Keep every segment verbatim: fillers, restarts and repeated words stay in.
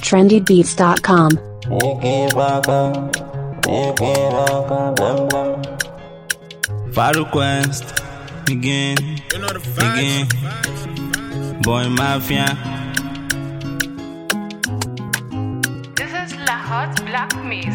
trendy beats dot com. Farouk West, again, again, Boy Mafia. This is La Hot Black Miss.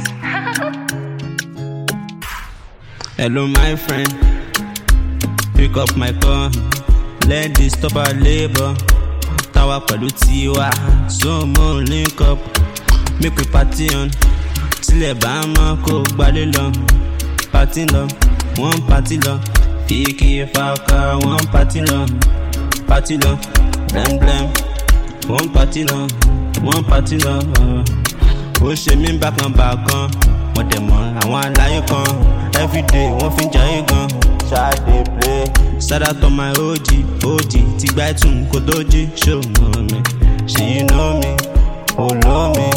Hello my friend, pick up my call. Let this stop our labor. Tawa pẹ̀lú tiwa, so mo link up. Make we party on. Tilẹ̀ bá mọ́ kó gbalé lọ. Party lọ, one party lọ. Fíkì fàkà, one party lọ. Party lọ, blem blem. One party lọ, one party lọ. Ó ṣe mí bákan bákan. Wọ́n dẹ̀ mọ́ àwọn aláyé kan. Everyday wọ́n fi ń jayé gan. Ṣáde play. Shout out to my O G, O G. Ti gba ẹ̀tún kò tó jí. Show know me, ṣe you know me, oh know me.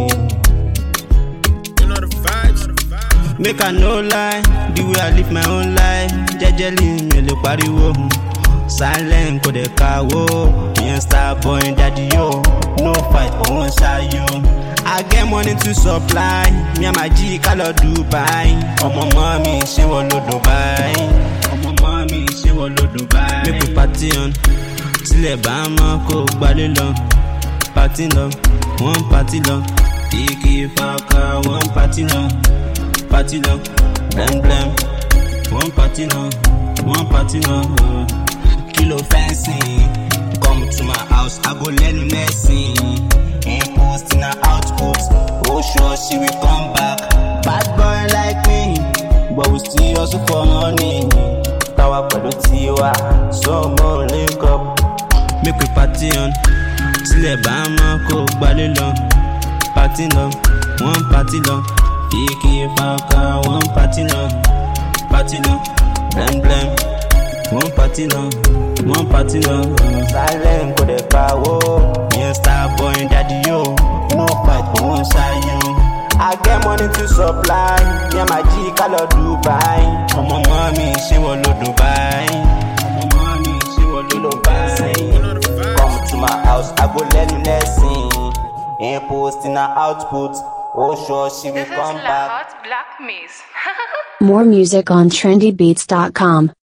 Make I no lie, the way I live my own life. Jejely mi lè pariwo. Silent kò dẹ̀ káwó. Me star boy daddy yo. No fight for one ṣáyó. I get money to supply. Me and my G ká lọ Dubai. Ọmọ mọ́ mi ṣé wọ́n lọ Dubai. Ọmọ mọ́ mi ṣé wọ́n lọ Dubai. Make we party on. Tilẹ̀ bá mọ́ kó gbalé lọ. Party lọ, one party lọ. Fíkì fàkà, one party lọ. Party lọ, blem blem. One party lọ, one party lọ. Kilo fancy. Come to my house, I go learn medicine. Input in her output. Oh sure she will come back. Bad boy like me, but we still hustle for money. Tawa pẹ̀lú tiwa, so mo link up. Make we party on. Tilẹ̀ bá mọ́ kó gbalé lọ. Party lọ, one party lọ. Fíkì fàkà, one party lọ. Party lọ, blem blem. One party lọ, one party lọ. Silent kò dẹ̀ káwó. Me star boy daddy yo. No fight for one ṣáyó. I get money to supply. Me and my G ká lọ Dubai. Ọmọ mọ́ mi ṣé wọ́n lọ Dubai. Ọmọ mọ́ mi ṣé wọ́n lọ Dubai. Come to my house, I go learn you lesson. Input in her output. Oh sure she will This is come La back. Hot Black Miss. More music on trendy beats dot com.